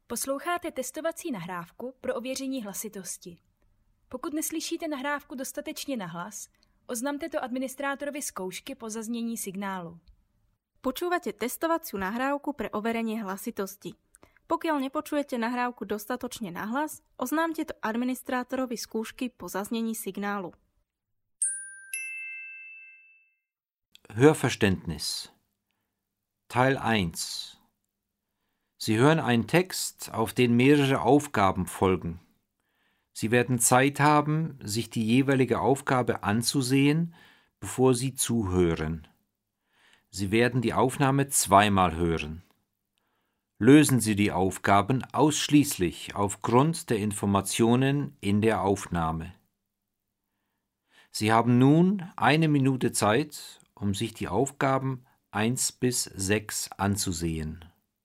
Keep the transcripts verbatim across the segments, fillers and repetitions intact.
Posloucháte testovací nahrávku pro ověření hlasitosti. Pokud neslyšíte nahrávku dostatečně nahlas, oznamte to administrátorovi zkoušky po zaznění signálu. Počúvate testovaciu nahrávku pre overenie hlasitosti. Pokiaľ nepočujete nahrávku dostatočne nahlas, oznámte to administrátorovi skúšky po zaznení signálu. Hörverständnis Teil eins. Sie hören einen Text, auf den mehrere Aufgaben folgen. Sie werden Zeit haben, sich die jeweilige Aufgabe anzusehen, bevor Sie zuhören. Sie werden die Aufnahme zweimal hören. Lösen Sie die Aufgaben ausschließlich aufgrund der Informationen in der Aufnahme. Sie haben nun eine Minute Zeit, um sich die Aufgaben eins bis sechs anzusehen.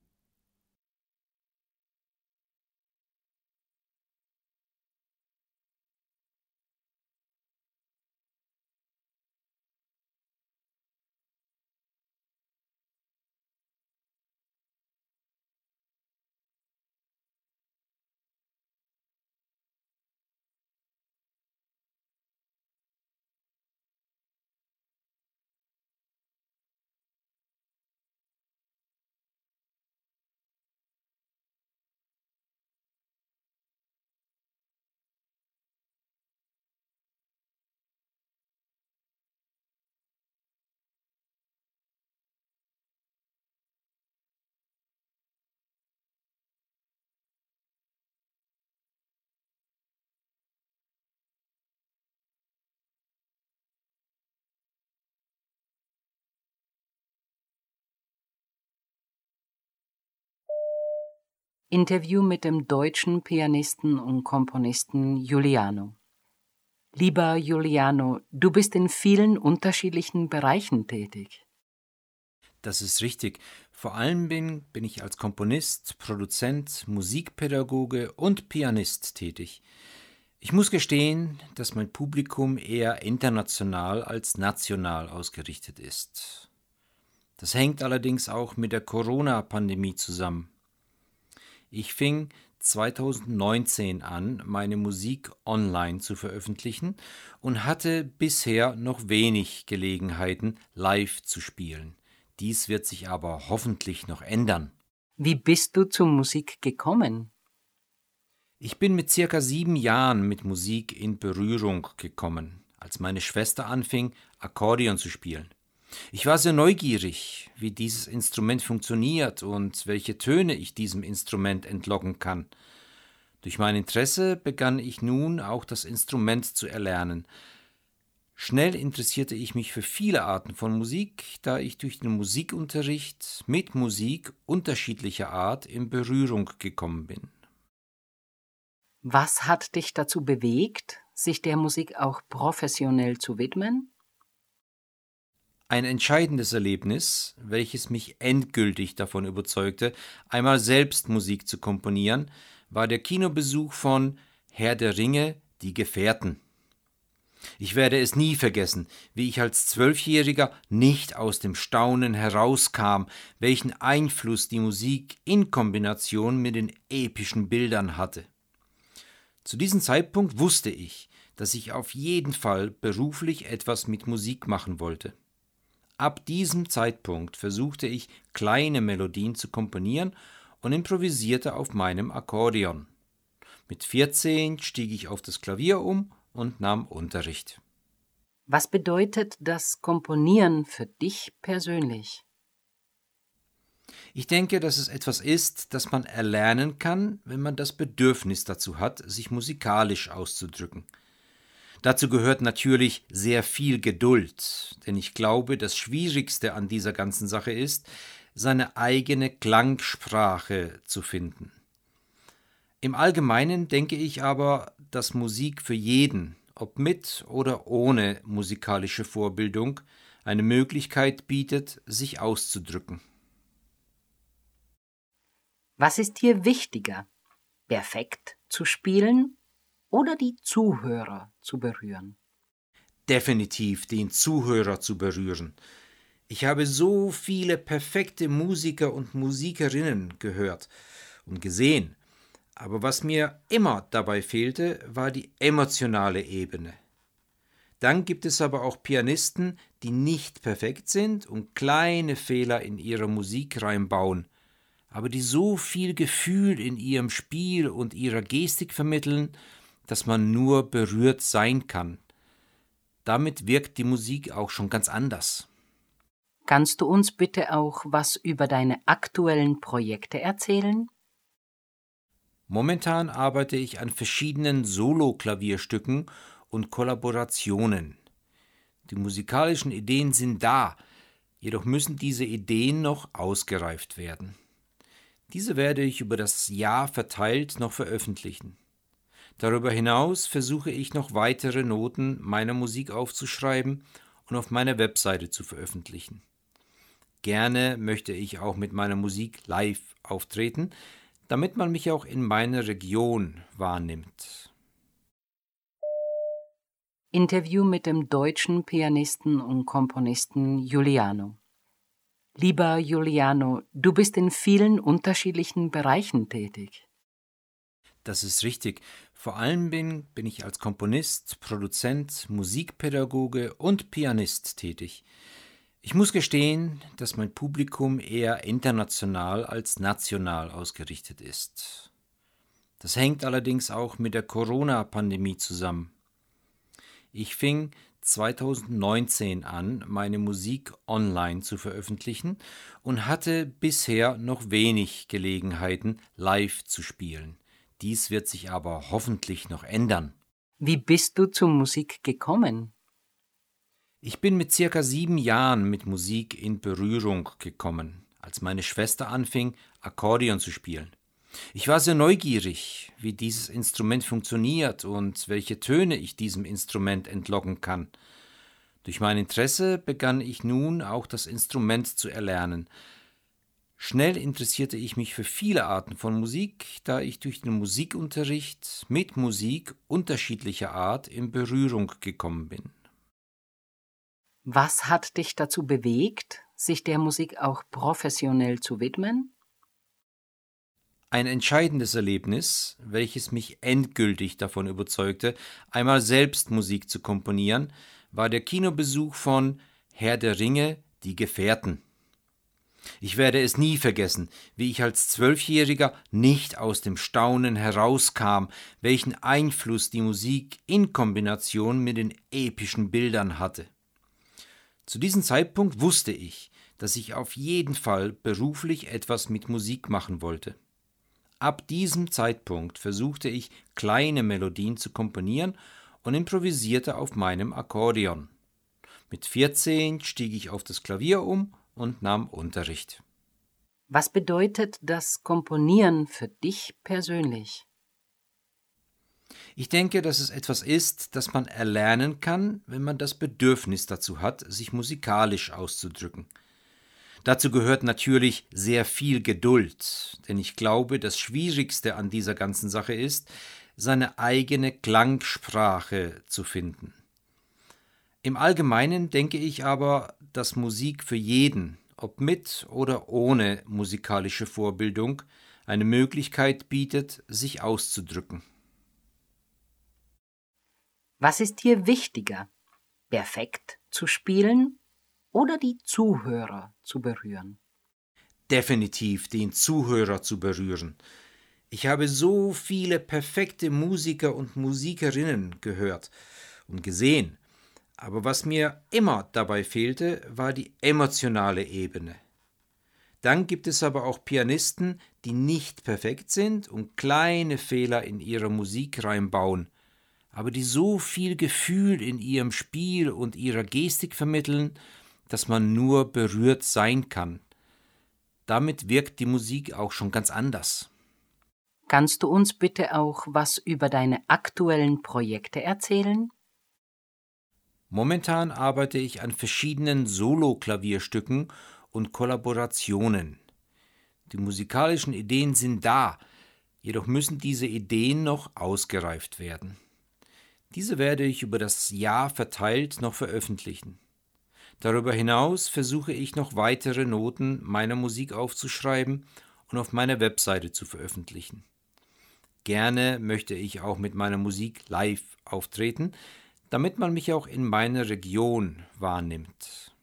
Interview mit dem deutschen Pianisten und Komponisten Giuliano. Lieber Giuliano, du bist in vielen unterschiedlichen Bereichen tätig. Das ist richtig. Vor allem bin, bin ich als Komponist, Produzent, Musikpädagoge und Pianist tätig. Ich muss gestehen, dass mein Publikum eher international als national ausgerichtet ist. Das hängt allerdings auch mit der Corona-Pandemie zusammen. Ich fing zweitausendneunzehn an, meine Musik online zu veröffentlichen und hatte bisher noch wenig Gelegenheiten, live zu spielen. Dies wird sich aber hoffentlich noch ändern. Wie bist du zur Musik gekommen? Ich bin mit circa sieben Jahren mit Musik in Berührung gekommen, als meine Schwester anfing, Akkordeon zu spielen. Ich war sehr neugierig, wie dieses Instrument funktioniert und welche Töne ich diesem Instrument entlocken kann. Durch mein Interesse begann ich nun auch das Instrument zu erlernen. Schnell interessierte ich mich für viele Arten von Musik, da ich durch den Musikunterricht mit Musik unterschiedlicher Art in Berührung gekommen bin. Was hat dich dazu bewegt, sich der Musik auch professionell zu widmen? Ein entscheidendes Erlebnis, welches mich endgültig davon überzeugte, einmal selbst Musik zu komponieren, war der Kinobesuch von Herr der Ringe, die Gefährten. Ich werde es nie vergessen, wie ich als Zwölfjähriger nicht aus dem Staunen herauskam, welchen Einfluss die Musik in Kombination mit den epischen Bildern hatte. Zu diesem Zeitpunkt wusste ich, dass ich auf jeden Fall beruflich etwas mit Musik machen wollte. Ab diesem Zeitpunkt versuchte ich, kleine Melodien zu komponieren und improvisierte auf meinem Akkordeon. Mit vierzehn stieg ich auf das Klavier um und nahm Unterricht. Was bedeutet das Komponieren für dich persönlich? Ich denke, dass es etwas ist, das man erlernen kann, wenn man das Bedürfnis dazu hat, sich musikalisch auszudrücken. Dazu gehört natürlich sehr viel Geduld, denn ich glaube, das Schwierigste an dieser ganzen Sache ist, seine eigene Klangsprache zu finden. Im Allgemeinen denke ich aber, dass Musik für jeden, ob mit oder ohne musikalische Vorbildung, eine Möglichkeit bietet, sich auszudrücken. Was ist dir wichtiger, perfekt zu spielen oder die Zuhörer zu berühren? Definitiv den Zuhörer zu berühren. Ich habe so viele perfekte Musiker und Musikerinnen gehört und gesehen. Aber was mir immer dabei fehlte, war die emotionale Ebene. Dann gibt es aber auch Pianisten, die nicht perfekt sind und kleine Fehler in ihrer Musik reinbauen, aber die so viel Gefühl in ihrem Spiel und ihrer Gestik vermitteln, dass man nur berührt sein kann. Damit wirkt die Musik auch schon ganz anders. Kannst du uns bitte auch was über deine aktuellen Projekte erzählen? Momentan arbeite ich an verschiedenen Solo-Klavierstücken und Kollaborationen. Die musikalischen Ideen sind da, jedoch müssen diese Ideen noch ausgereift werden. Diese werde ich über das Jahr verteilt noch veröffentlichen. Darüber hinaus versuche ich noch weitere Noten meiner Musik aufzuschreiben und auf meiner Webseite zu veröffentlichen. Gerne möchte ich auch mit meiner Musik live auftreten, damit man mich auch in meiner Region wahrnimmt. Interview mit dem deutschen Pianisten und Komponisten Giuliano. Lieber Giuliano, du bist in vielen unterschiedlichen Bereichen tätig. Das ist richtig. Vor allem bin, bin ich als Komponist, Produzent, Musikpädagoge und Pianist tätig. Ich muss gestehen, dass mein Publikum eher international als national ausgerichtet ist. Das hängt allerdings auch mit der Corona-Pandemie zusammen. Ich fing zweitausendneunzehn an, meine Musik online zu veröffentlichen und hatte bisher noch wenig Gelegenheiten, live zu spielen. Dies wird sich aber hoffentlich noch ändern. Wie bist du zur Musik gekommen? Ich bin mit circa sieben Jahren mit Musik in Berührung gekommen, als meine Schwester anfing, Akkordeon zu spielen. Ich war sehr neugierig, wie dieses Instrument funktioniert und welche Töne ich diesem Instrument entlocken kann. Durch mein Interesse begann ich nun auch das Instrument zu erlernen. Schnell interessierte ich mich für viele Arten von Musik, da ich durch den Musikunterricht mit Musik unterschiedlicher Art in Berührung gekommen bin. Was hat dich dazu bewegt, sich der Musik auch professionell zu widmen? Ein entscheidendes Erlebnis, welches mich endgültig davon überzeugte, einmal selbst Musik zu komponieren, war der Kinobesuch von Herr der Ringe, die Gefährten. Ich werde es nie vergessen, wie ich als Zwölfjähriger nicht aus dem Staunen herauskam, welchen Einfluss die Musik in Kombination mit den epischen Bildern hatte. Zu diesem Zeitpunkt wusste ich, dass ich auf jeden Fall beruflich etwas mit Musik machen wollte. Ab diesem Zeitpunkt versuchte ich, kleine Melodien zu komponieren und improvisierte auf meinem Akkordeon. Mit vierzehn stieg ich auf das Klavier um und nahm Unterricht. Was bedeutet das Komponieren für dich persönlich? Ich denke, dass es etwas ist, das man erlernen kann, wenn man das Bedürfnis dazu hat, sich musikalisch auszudrücken. Dazu gehört natürlich sehr viel Geduld, denn ich glaube, das Schwierigste an dieser ganzen Sache ist, seine eigene Klangsprache zu finden. Im Allgemeinen denke ich aber, dass Musik für jeden, ob mit oder ohne musikalische Vorbildung, eine Möglichkeit bietet, sich auszudrücken. Was ist dir wichtiger, perfekt zu spielen oder die Zuhörer zu berühren? Definitiv den Zuhörer zu berühren. Ich habe so viele perfekte Musiker und Musikerinnen gehört und gesehen, aber was mir immer dabei fehlte, war die emotionale Ebene. Dann gibt es aber auch Pianisten, die nicht perfekt sind und kleine Fehler in ihrer Musik reinbauen, aber die so viel Gefühl in ihrem Spiel und ihrer Gestik vermitteln, dass man nur berührt sein kann. Damit wirkt die Musik auch schon ganz anders. Kannst du uns bitte auch was über deine aktuellen Projekte erzählen? Momentan arbeite ich an verschiedenen Solo-Klavierstücken und Kollaborationen. Die musikalischen Ideen sind da, jedoch müssen diese Ideen noch ausgereift werden. Diese werde ich über das Jahr verteilt noch veröffentlichen. Darüber hinaus versuche ich noch weitere Noten meiner Musik aufzuschreiben und auf meiner Webseite zu veröffentlichen. Gerne möchte ich auch mit meiner Musik live auftreten, damit man mich auch in meiner Region wahrnimmt.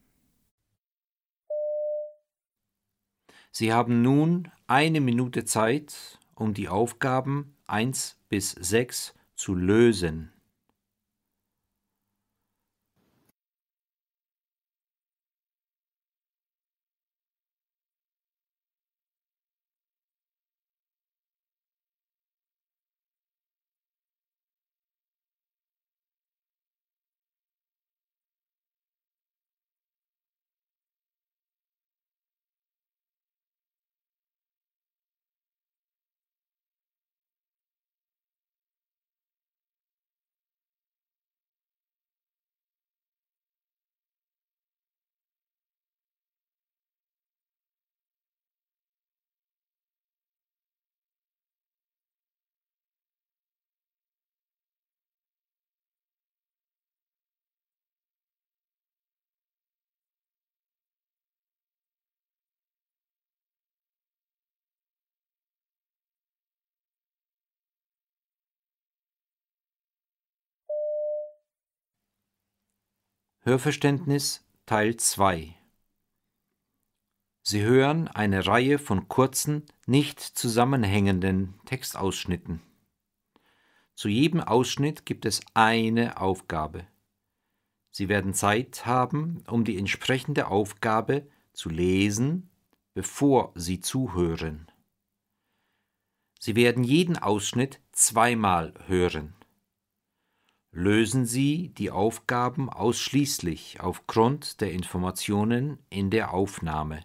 Sie haben nun eine Minute Zeit, um die Aufgaben eins bis sechs zu lösen. Hörverständnis Teil zwei. Sie hören eine Reihe von kurzen, nicht zusammenhängenden Textausschnitten. Zu jedem Ausschnitt gibt es eine Aufgabe. Sie werden Zeit haben, um die entsprechende Aufgabe zu lesen, bevor Sie zuhören. Sie werden jeden Ausschnitt zweimal hören. Lösen Sie die Aufgaben ausschließlich aufgrund der Informationen in der Aufnahme.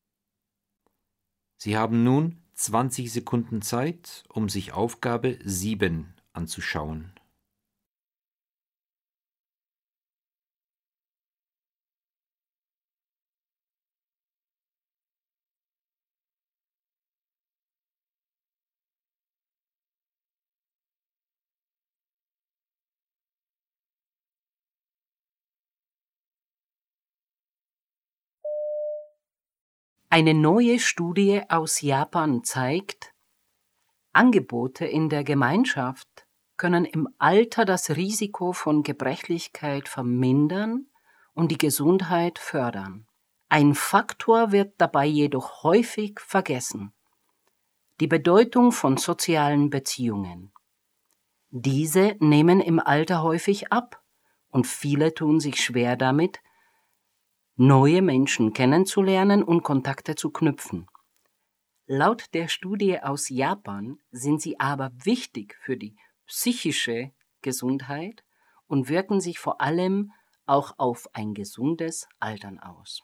Sie haben nun zwanzig Sekunden Zeit, um sich Aufgabe sieben anzuschauen. Eine neue Studie aus Japan zeigt, Angebote in der Gemeinschaft können im Alter das Risiko von Gebrechlichkeit vermindern und die Gesundheit fördern. Ein Faktor wird dabei jedoch häufig vergessen: die Bedeutung von sozialen Beziehungen. Diese nehmen im Alter häufig ab und viele tun sich schwer damit, neue Menschen kennenzulernen und Kontakte zu knüpfen. Laut der Studie aus Japan sind sie aber wichtig für die psychische Gesundheit und wirken sich vor allem auch auf ein gesundes Altern aus.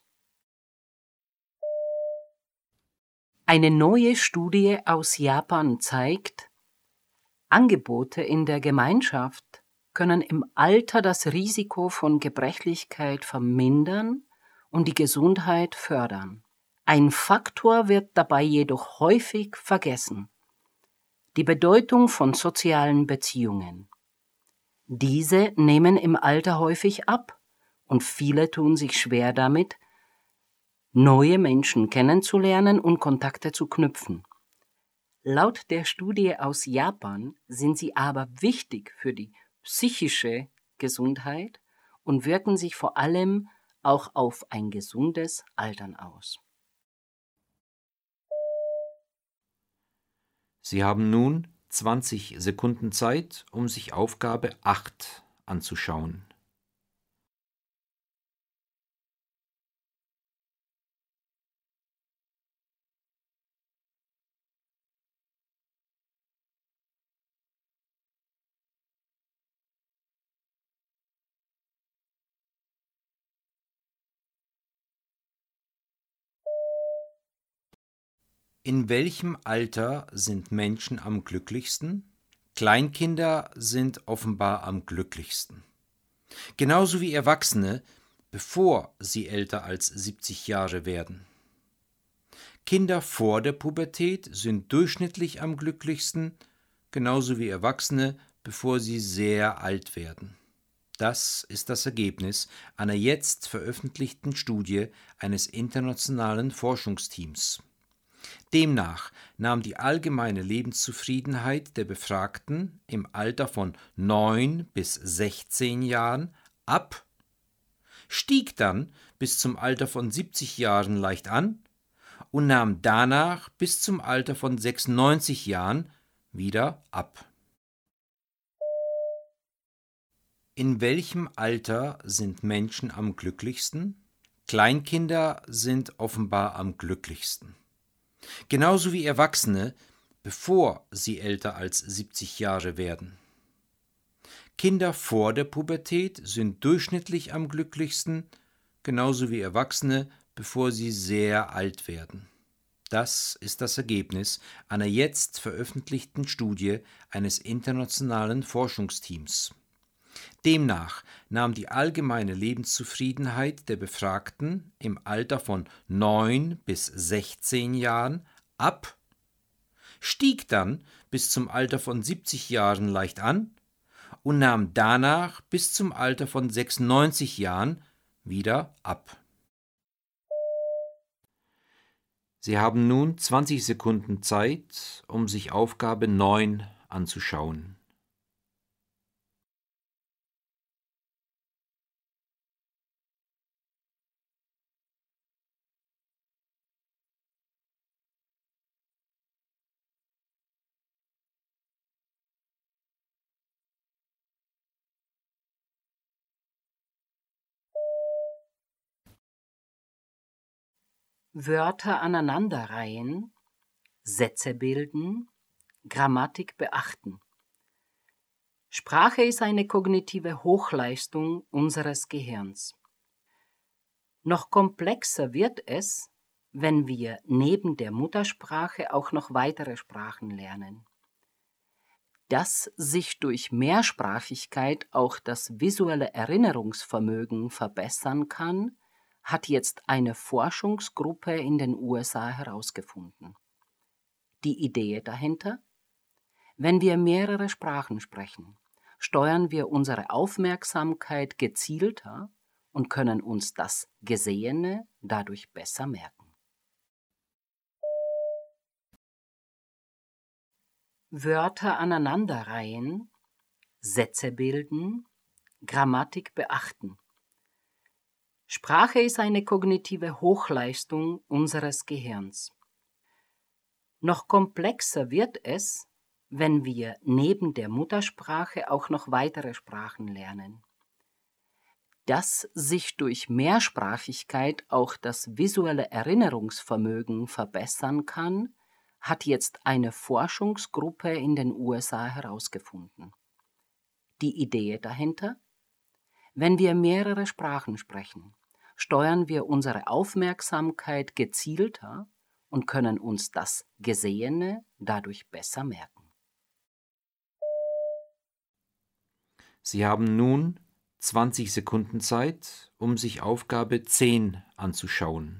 Eine neue Studie aus Japan zeigt, Angebote in der Gemeinschaft können im Alter das Risiko von Gebrechlichkeit vermindern und die Gesundheit fördern. Ein Faktor wird dabei jedoch häufig vergessen: die Bedeutung von sozialen Beziehungen. Diese nehmen im Alter häufig ab und viele tun sich schwer damit, neue Menschen kennenzulernen und Kontakte zu knüpfen. Laut der Studie aus Japan sind sie aber wichtig für die psychische Gesundheit und wirken sich vor allem auch auf ein gesundes Altern aus. Sie haben nun zwanzig Sekunden Zeit, um sich Aufgabe acht anzuschauen. In welchem Alter sind Menschen am glücklichsten? Kleinkinder sind offenbar am glücklichsten. Genauso wie Erwachsene, bevor sie älter als siebzig Jahre werden. Kinder vor der Pubertät sind durchschnittlich am glücklichsten, genauso wie Erwachsene, bevor sie sehr alt werden. Das ist das Ergebnis einer jetzt veröffentlichten Studie eines internationalen Forschungsteams. Demnach nahm die allgemeine Lebenszufriedenheit der Befragten im Alter von neun bis sechzehn Jahren ab, stieg dann bis zum Alter von siebzig Jahren leicht an und nahm danach bis zum Alter von sechsundneunzig Jahren wieder ab. In welchem Alter sind Menschen am glücklichsten? Kleinkinder sind offenbar am glücklichsten. Genauso wie Erwachsene, bevor sie älter als siebzig Jahre werden. Kinder vor der Pubertät sind durchschnittlich am glücklichsten, genauso wie Erwachsene, bevor sie sehr alt werden. Das ist das Ergebnis einer jetzt veröffentlichten Studie eines internationalen Forschungsteams. Demnach nahm die allgemeine Lebenszufriedenheit der Befragten im Alter von neun bis sechzehn Jahren ab, stieg dann bis zum Alter von siebzig Jahren leicht an und nahm danach bis zum Alter von sechsundneunzig Jahren wieder ab. Sie haben nun zwanzig Sekunden Zeit, um sich Aufgabe neun anzuschauen. Wörter aneinanderreihen, Sätze bilden, Grammatik beachten. Sprache ist eine kognitive Hochleistung unseres Gehirns. Noch komplexer wird es, wenn wir neben der Muttersprache auch noch weitere Sprachen lernen. Dass sich durch Mehrsprachigkeit auch das visuelle Erinnerungsvermögen verbessern kann, hat jetzt eine Forschungsgruppe in den U S A herausgefunden. Die Idee dahinter? Wenn wir mehrere Sprachen sprechen, steuern wir unsere Aufmerksamkeit gezielter und können uns das Gesehene dadurch besser merken. Wörter aneinanderreihen, Sätze bilden, Grammatik beachten. Sprache ist eine kognitive Hochleistung unseres Gehirns. Noch komplexer wird es, wenn wir neben der Muttersprache auch noch weitere Sprachen lernen. Dass sich durch Mehrsprachigkeit auch das visuelle Erinnerungsvermögen verbessern kann, hat jetzt eine Forschungsgruppe in den U S A herausgefunden. Die Idee dahinter? Wenn wir mehrere Sprachen sprechen, steuern wir unsere Aufmerksamkeit gezielter und können uns das Gesehene dadurch besser merken. Sie haben nun zwanzig Sekunden Zeit, um sich Aufgabe zehn anzuschauen.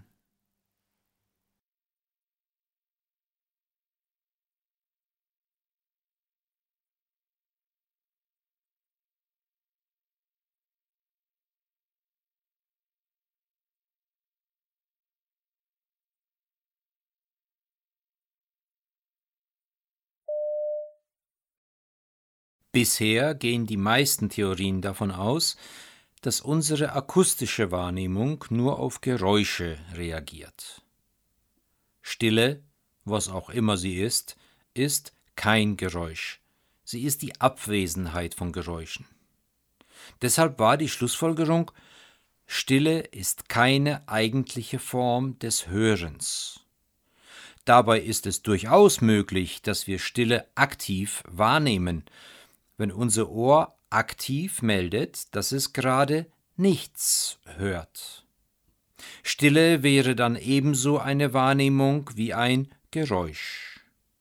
Bisher gehen die meisten Theorien davon aus, dass unsere akustische Wahrnehmung nur auf Geräusche reagiert. Stille, was auch immer sie ist, ist kein Geräusch. Sie ist die Abwesenheit von Geräuschen. Deshalb war die Schlussfolgerung, Stille ist keine eigentliche Form des Hörens. Dabei ist es durchaus möglich, dass wir Stille aktiv wahrnehmen, wenn unser Ohr aktiv meldet, dass es gerade nichts hört. Stille wäre dann ebenso eine Wahrnehmung wie ein Geräusch.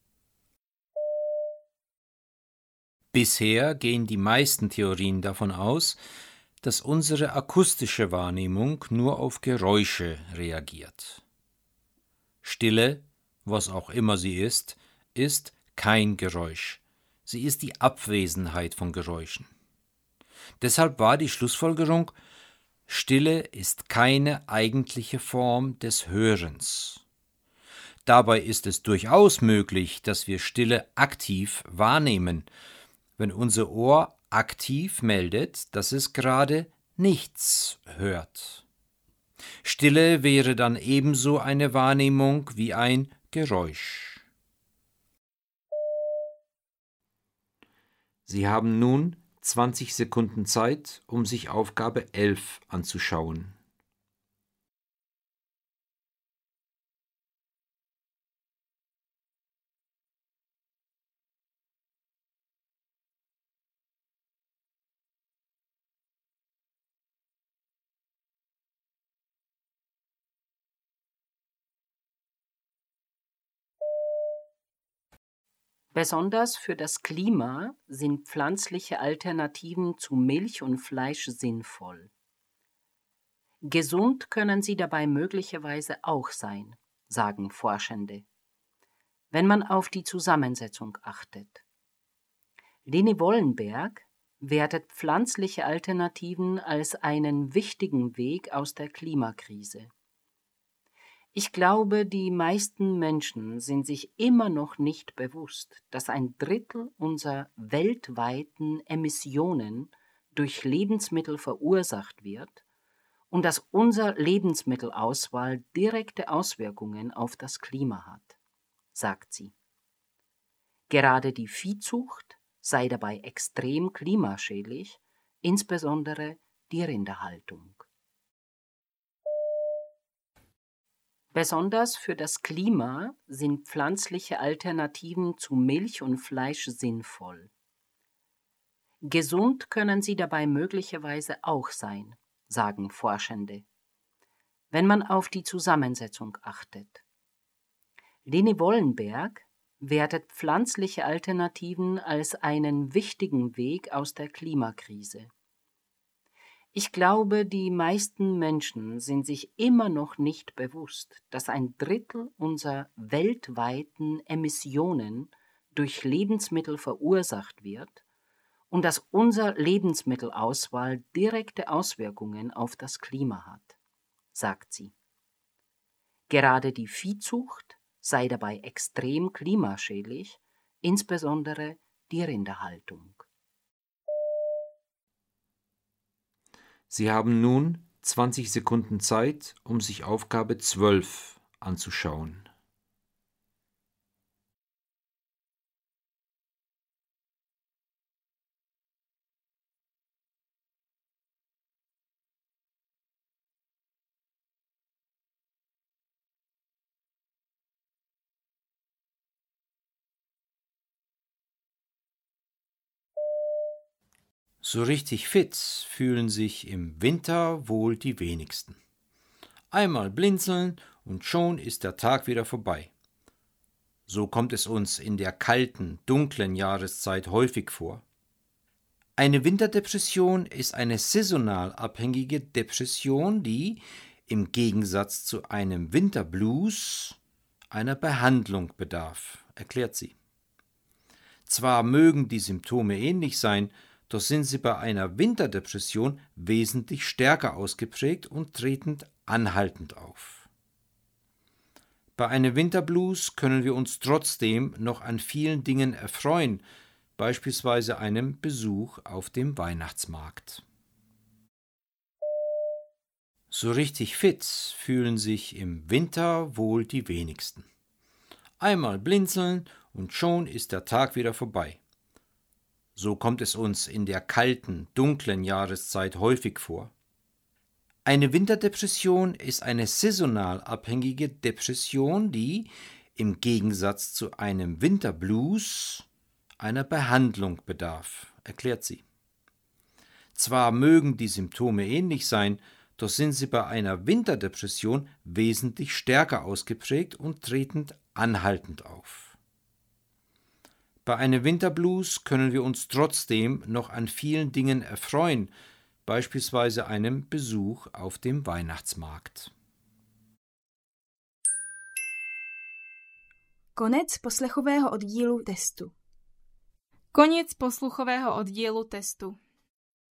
Bisher gehen die meisten Theorien davon aus, dass unsere akustische Wahrnehmung nur auf Geräusche reagiert. Stille, was auch immer sie ist, ist kein Geräusch. Sie ist die Abwesenheit von Geräuschen. Deshalb war die Schlussfolgerung, Stille ist keine eigentliche Form des Hörens. Dabei ist es durchaus möglich, dass wir Stille aktiv wahrnehmen, wenn unser Ohr aktiv meldet, dass es gerade nichts hört. Stille wäre dann ebenso eine Wahrnehmung wie ein Geräusch. Sie haben nun zwanzig Sekunden Zeit, um sich Aufgabe elf anzuschauen. Besonders für das Klima sind pflanzliche Alternativen zu Milch und Fleisch sinnvoll. Gesund können sie dabei möglicherweise auch sein, sagen Forschende, wenn man auf die Zusammensetzung achtet. Leni Wollenberg wertet pflanzliche Alternativen als einen wichtigen Weg aus der Klimakrise. Ich glaube, die meisten Menschen sind sich immer noch nicht bewusst, dass ein Drittel unserer weltweiten Emissionen durch Lebensmittel verursacht wird und dass unsere Lebensmittelauswahl direkte Auswirkungen auf das Klima hat, sagt sie. Gerade die Viehzucht sei dabei extrem klimaschädlich, insbesondere die Rinderhaltung. Besonders für das Klima sind pflanzliche Alternativen zu Milch und Fleisch sinnvoll. Gesund können sie dabei möglicherweise auch sein, sagen Forschende, wenn man auf die Zusammensetzung achtet. Leni Wollenberg wertet pflanzliche Alternativen als einen wichtigen Weg aus der Klimakrise. Ich glaube, die meisten Menschen sind sich immer noch nicht bewusst, dass ein Drittel unserer weltweiten Emissionen durch Lebensmittel verursacht wird und dass unsere Lebensmittelauswahl direkte Auswirkungen auf das Klima hat, sagt sie. Gerade die Viehzucht sei dabei extrem klimaschädlich, insbesondere die Rinderhaltung. Sie haben nun zwanzig Sekunden Zeit, um sich Aufgabe zwölf anzuschauen. So richtig fit fühlen sich im Winter wohl die wenigsten. Einmal blinzeln und schon ist der Tag wieder vorbei. So kommt es uns in der kalten, dunklen Jahreszeit häufig vor. Eine Winterdepression ist eine saisonal abhängige Depression, die im Gegensatz zu einem Winterblues einer Behandlung bedarf, erklärt sie. Zwar mögen die Symptome ähnlich sein, doch sind sie bei einer Winterdepression wesentlich stärker ausgeprägt und treten anhaltend auf. Bei einem Winterblues können wir uns trotzdem noch an vielen Dingen erfreuen, beispielsweise einem Besuch auf dem Weihnachtsmarkt. So richtig fit fühlen sich im Winter wohl die wenigsten. Einmal blinzeln und schon ist der Tag wieder vorbei. So kommt es uns in der kalten, dunklen Jahreszeit häufig vor. Eine Winterdepression ist eine saisonal abhängige Depression, die im Gegensatz zu einem Winterblues einer Behandlung bedarf, erklärt sie. Zwar mögen die Symptome ähnlich sein, doch sind sie bei einer Winterdepression wesentlich stärker ausgeprägt und treten anhaltend auf. Bei einem Winterblues können wir uns trotzdem noch an vielen Dingen erfreuen, beispielsweise einem Besuch auf dem Weihnachtsmarkt. Konec poslechového oddílu testu. Koniec posluchového oddielu testu.